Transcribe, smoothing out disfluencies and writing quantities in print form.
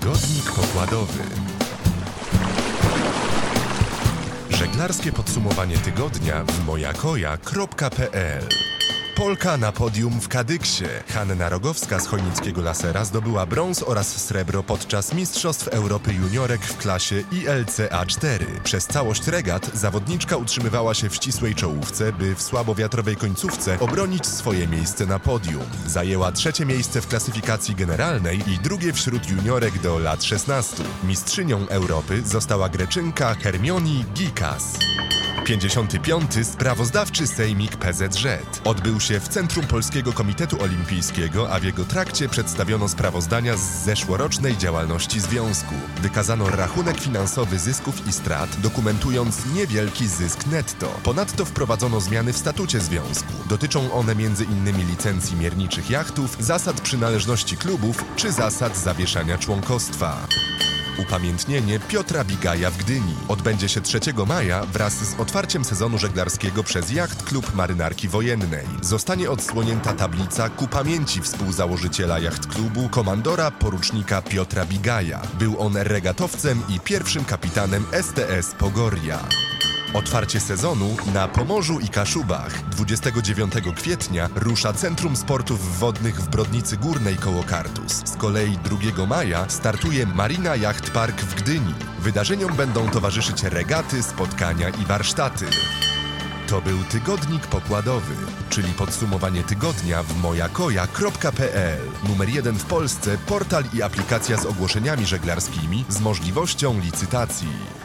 Tygodnik pokładowy. Żeglarskie podsumowanie tygodnia w mojakoja.pl. Polka na podium w Kadyksie. Hanna Rogowska z chojnickiego lasera zdobyła brąz oraz srebro podczas Mistrzostw Europy Juniorek w klasie ILC A4. Przez całość regat zawodniczka utrzymywała się w ścisłej czołówce, by w słabowiatrowej końcówce obronić swoje miejsce na podium. Zajęła trzecie miejsce w klasyfikacji generalnej i drugie wśród juniorek do lat 16. Mistrzynią Europy została Greczynka Hermioni Gikas. 55. Sprawozdawczy Sejmik PZŻ odbył się w Centrum Polskiego Komitetu Olimpijskiego, a w jego trakcie przedstawiono sprawozdania z zeszłorocznej działalności związku. Wykazano rachunek finansowy zysków i strat, dokumentując niewielki zysk netto. Ponadto wprowadzono zmiany w statucie związku. Dotyczą one m.in. licencji mierniczych jachtów, zasad przynależności klubów czy zasad zawieszania członkostwa. Upamiętnienie Piotra Bigaja w Gdyni odbędzie się 3 maja wraz z otwarciem sezonu żeglarskiego przez Jacht Klub Marynarki Wojennej. Zostanie odsłonięta tablica ku pamięci współzałożyciela Jacht Klubu, komandora porucznika Piotra Bigaja. Był on regatowcem i pierwszym kapitanem STS Pogoria. Otwarcie sezonu na Pomorzu i Kaszubach. 29 kwietnia rusza Centrum Sportów Wodnych w Brodnicy Górnej koło Kartus. Z kolei 2 maja startuje Marina Yacht Park w Gdyni. Wydarzeniom będą towarzyszyć regaty, spotkania i warsztaty. To był Tygodnik Pokładowy, czyli podsumowanie tygodnia w mojakoja.pl. Numer 1 w Polsce, portal i aplikacja z ogłoszeniami żeglarskimi z możliwością licytacji.